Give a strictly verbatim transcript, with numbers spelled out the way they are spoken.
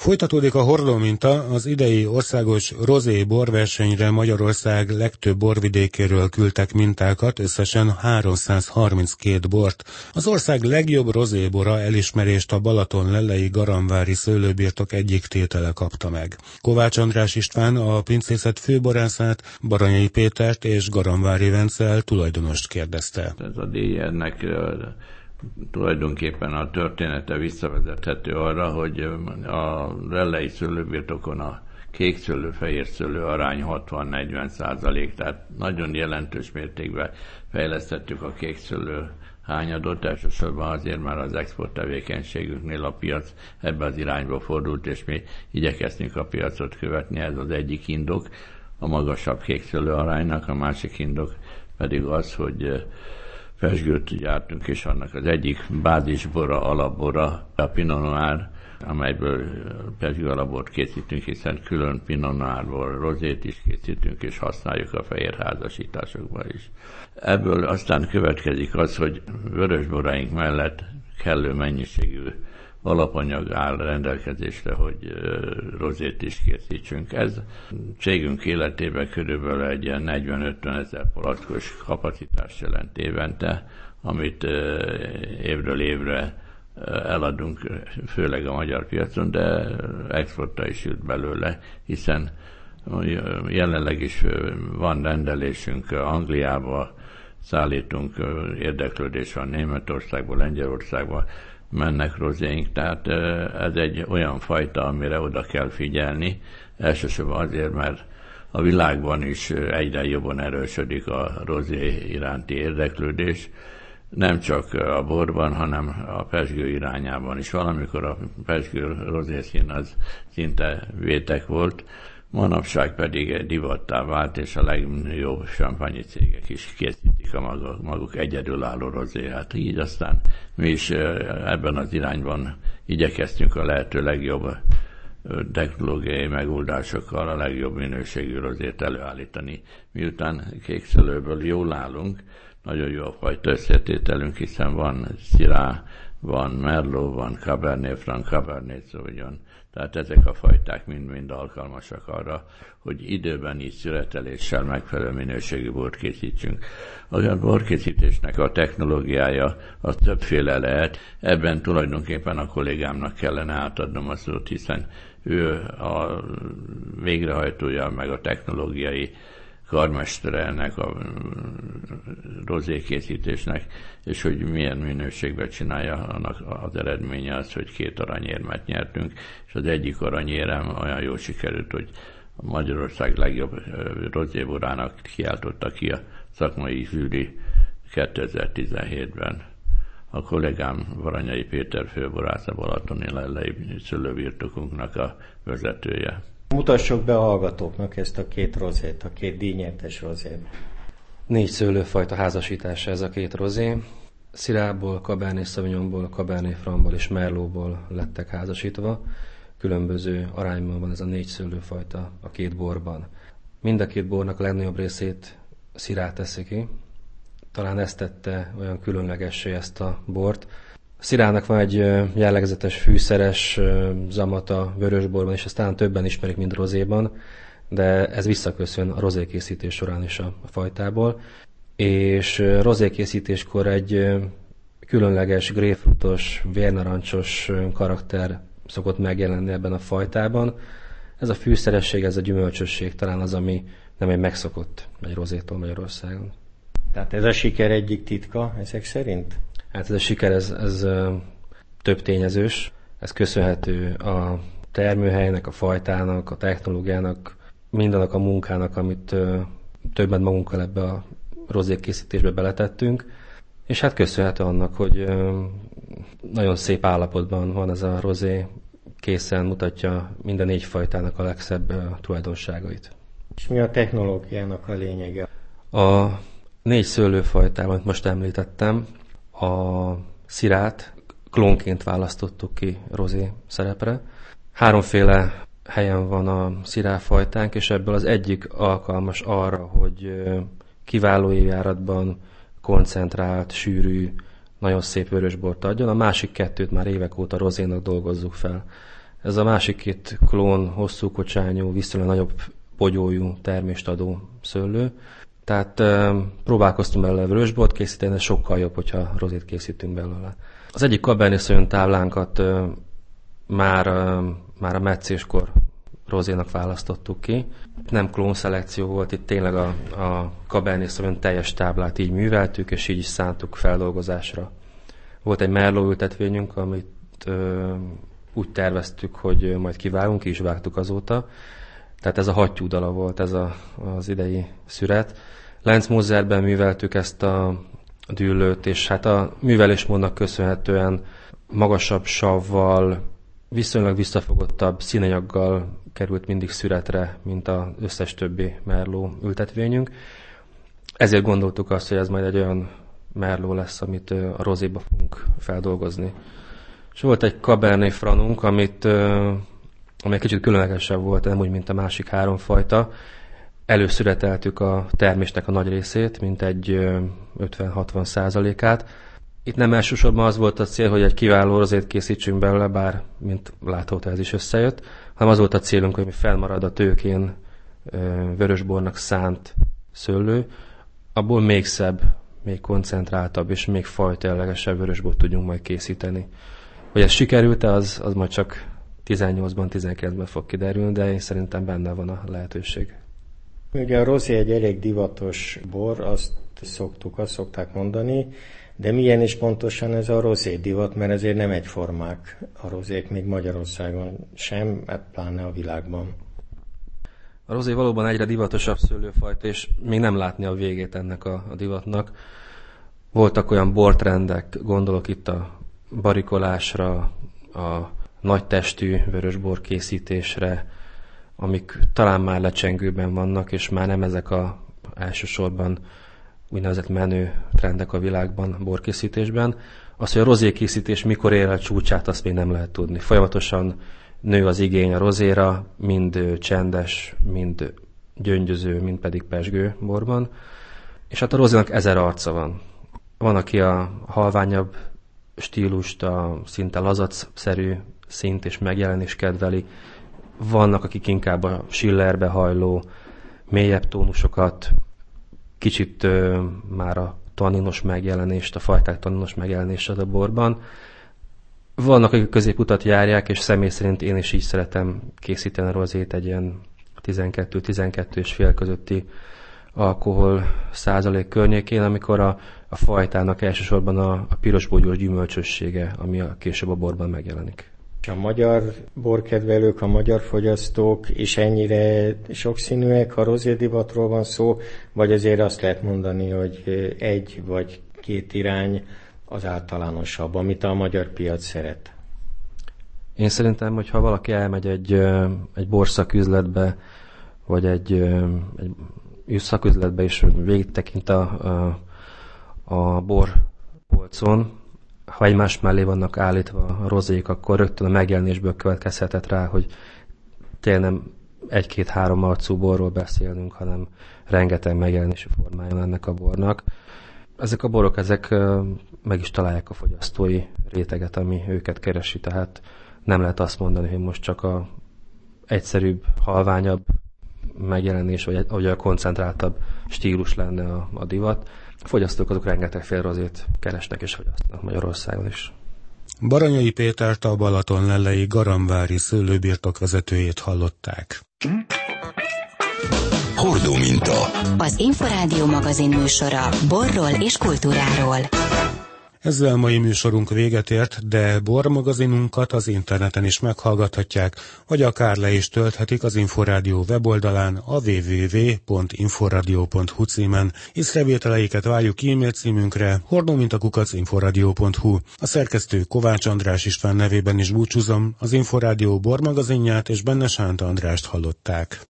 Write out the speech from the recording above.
Folytatódik a hordóminta, az idei országos rozé borversenyre Magyarország legtöbb borvidékéről küldtek mintákat, összesen háromszázharminckét bort. Az ország legjobb rozébora elismerést a Balaton lellei garamvári szőlőbirtok egyik tétele kapta meg. Kovács András István, a pincészet főborászát, Baranyai Pétert és Garamvári Vencel tulajdonost kérdezte. Ez a díj ennek tulajdonképpen a története visszavezethető arra, hogy a lellei szőlőbirtokon a kék szőlő, fehér szőlő arány hatvan-negyven százalék, tehát nagyon jelentős mértékben fejlesztettük a kék szőlő hányadot, elsősorban azért, mert az export tevékenységünknél a piac ebbe az irányba fordult, és mi igyekeztünk a piacot követni, ez az egyik indok a magasabb kék szőlő aránynak, a másik indok pedig az, hogy pezsgőt gyártunk, és annak az egyik bázisbora, alapbora a Pinot Noir, amelyből pezsgő alapbort készítünk, hiszen külön Pinot Noirból rozét is készítünk, és használjuk a fehérházasításokban is. Ebből aztán következik az, hogy vörösboraink mellett kellő mennyiségű alapanyag áll rendelkezésre, hogy rozét is készítsünk. Ez cégünk életében körülbelül egy ilyen negyven-ötven ezer palackos kapacitást jelent évente, amit évről évre eladunk, főleg a magyar piacon, de exportra is jut belőle, hiszen jelenleg is van rendelésünk Angliába, szállítunk, érdeklődés van Németországból, Lengyelországból, mennek rozéink, tehát ez egy olyan fajta, amire oda kell figyelni, elsősorban azért, mert a világban is egyre jobban erősödik a rozé iránti érdeklődés, nem csak a borban, hanem a pezsgő irányában is. Valamikor a pezsgő rozészín az szinte vétek volt, manapság pedig divattá vált, és a legjobb sampányi cégek is készítik a maguk, maguk egyedülálló rozéját. Így aztán mi is ebben az irányban igyekeztünk a lehető legjobb technológiai megoldásokkal a legjobb minőségű rozét előállítani. Miután kékszőlőből jól állunk, nagyon jó a fajta összetételünk, hiszen van Syrah, van Merlot, van Cabernet Franc, Cabernet Sauvignon. Tehát ezek a fajták mind-mind alkalmasak arra, hogy időbeni szüreteléssel megfelelő minőségű bort készítsünk. A borkészítésnek a technológiája az többféle lehet. Ebben tulajdonképpen a kollégámnak kellene átadnom a szót, hiszen ő a végrehajtója, meg a technológiai karmestere ennek a rozékészítésnek, és hogy milyen minőségben csinálja, annak az eredménye az, hogy két aranyérmet nyertünk, és az egyik aranyérem olyan jól sikerült, hogy a Magyarország legjobb rozéborának kiáltotta ki a szakmai zsűri kétezer-tizenhétben. A kollégám Baranyai Péter főborász, a balatoni lellei szőlőbirtokunknak a vezetője. Mutassuk be a hallgatóknak ezt a két rozét, a két díjnyertes rozét. Négy szőlőfajta házasítása ez a két rozé. Syrahból, Cabernet Sauvignonból, Cabernet Francból és Merlotból lettek házasítva. Különböző arányban van ez a négy szőlőfajta a két borban. Mind a két bornak a legnagyobb részét Syrah teszi ki. Talán ezt tette olyan különlegessé ezt a bort. Syrahnak van egy jellegzetes fűszeres zamata vörösborban, és ezt talán többen ismerik, mint rozéban, de ez visszaköszön a rozékészítés során is a fajtából. És rozékészítéskor egy különleges, grapefruitos, vérnarancsos karakter szokott megjelenni ebben a fajtában. Ez a fűszeresség, ez a gyümölcsösség talán az, ami nem egy megszokott egy rozétól Magyarországon. Tehát ez a siker egyik titka ezek szerint? Hát ez a siker, ez, ez több tényezős. Ez köszönhető a termőhelynek, a fajtának, a technológiának, mindannak a munkának, amit többet magunkkal ebbe a rozékészítésbe beletettünk. És hát köszönhető annak, hogy nagyon szép állapotban van ez a rozé, készen mutatja minden négy fajtának a legszebb tulajdonságait. És mi a technológiának a lényege? A négy szőlőfajtában, amit most említettem, a Syrah-t klónként választottuk ki rozé szerepre. Háromféle helyen van a Syrah fajtánk, és ebből az egyik alkalmas arra, hogy kiváló évjáratban koncentrált, sűrű, nagyon szép vörösbort adjon. A másik kettőt már évek óta rozénak dolgozzuk fel. Ez a másik két klón hosszú kocsányú, viszonylag nagyobb bogyójú termést adó szőlő. Tehát e, próbálkoztunk belőle vörösbort készíteni, ez sokkal jobb, hogyha rozét készítünk belőle. Az egyik Cabernet Sauvignon táblánkat e, már, e, már a meccéskor rozénak választottuk ki. Nem klónszelekció volt, itt tényleg a, a Cabernet Sauvignon teljes táblát így műveltük, és így is szántuk feldolgozásra. Volt egy merlot ültetvényünk, amit ö, úgy terveztük, hogy majd kivágunk, ki is vágtuk azóta. Tehát ez a hattyúdala volt, ez a, az idei szüret. Lenzmoserben műveltük ezt a dűlőt, és hát a művelésmódnak köszönhetően magasabb savval, viszonylag visszafogottabb színanyaggal került mindig szüretre, mint az összes többi merlot ültetvényünk. Ezért gondoltuk azt, hogy ez majd egy olyan merlot lesz, amit a rozéba fogunk feldolgozni. És volt egy Cabernet Francunk, amit, ami egy kicsit különlegesebb volt, nem úgy, mint a másik három fajta. Előszüreteltük a termésnek a nagy részét, mint egy ötven-hatvan százalékát. Itt nem elsősorban az volt a cél, hogy egy kiváló rozét készítsünk belőle, bár, mint látható, ez is összejött, hanem az volt a célunk, hogy mi felmarad a tőkén vörösbornak szánt szőlő, abból még szebb, még koncentráltabb és még fajtajellegesebb vörösbort tudjunk majd készíteni. Hogy ez sikerült-e, az, az majd csak tizennyolcban, tizenkilencben fog kiderülni, de én szerintem benne van a lehetőség. Ugye a rozé egy elég divatos bor, azt szoktuk, azt szokták mondani, de milyen is pontosan ez a rozé divat, mert ezért nem egyformák a rozék, még Magyarországon sem, pláne a világban. A rozé valóban egyre divatosabb szőlőfajta, és még nem látni a végét ennek a, a divatnak. Voltak olyan bortrendek, gondolok itt a barikolásra, a nagytestű vörösbor készítésre, amik talán már lecsengőben vannak, és már nem ezek a elsősorban úgynevezett menő trendek a világban borkészítésben. Az, hogy a rozékészítés mikor ér el csúcsát, azt még nem lehet tudni. Folyamatosan nő az igény a rozéra, mind csendes, mind gyöngyöző, mind pedig pezsgő borban. És hát a rozénak ezer arca van. Van, aki a halványabb stílust, a szinte lazacszerű színt és megjelenés kedveli. Vannak, akik inkább a Schillerbe hajló, mélyebb tónusokat, kicsit ö, már a tanninos megjelenést, a fajták tanninos megjelenést ad a borban. Vannak, akik középutat járják, és személy szerint én is így szeretem készíteni a rozét egy ilyen tizenkettő-tizenkettő és fél közötti alkohol százalék környékén, amikor a, a fajtának elsősorban a, a pirosbogyós gyümölcsössége, ami a később a borban megjelenik. A magyar borkedvelők, a magyar fogyasztók is ennyire sokszínűek, ha rozédivatról van szó, vagy azért azt lehet mondani, hogy egy vagy két irány az általánosabb, amit a magyar piac szeret? Én szerintem, hogyha valaki elmegy egy, egy borszaküzletbe, vagy egy, egy szaküzletbe, és végig tekint a, a, a borpolcon, ha egymás mellé vannak állítva a rozék, akkor rögtön a megjelenésből következhetett rá, hogy tényleg nem egy-két-három arcú borról beszélünk, hanem rengeteg megjelenési formája ennek a bornak. Ezek a borok, ezek meg is találják a fogyasztói réteget, ami őket keresi, tehát nem lehet azt mondani, hogy most csak a egyszerűbb, halványabb megjelenés, vagy, vagy a koncentráltabb stílus lenne a, a divat. A fogyasztók azok rengetegféle rozét keresnek és fogyasztanak Magyarországon is. Baranyai Pétert, a Balatonlellei Garamvári szőlőbirtok vezetőjét hallották. Hordó minta. Az Inforádió magazin műsora borról és kultúráról. Ezzel mai műsorunk véget ért, de bormagazinunkat az interneten is meghallgathatják, vagy akár le is tölthetik az Inforádió weboldalán a double-u double-u double-u pont inforadio pont hu címen. Észrevételeiket várjuk e-mail címünkre hordómintakukac inforadio pont hu. A szerkesztő Kovács András István nevében is búcsúzom, az Inforádió bormagazinját és benne Sánta Andrást hallották.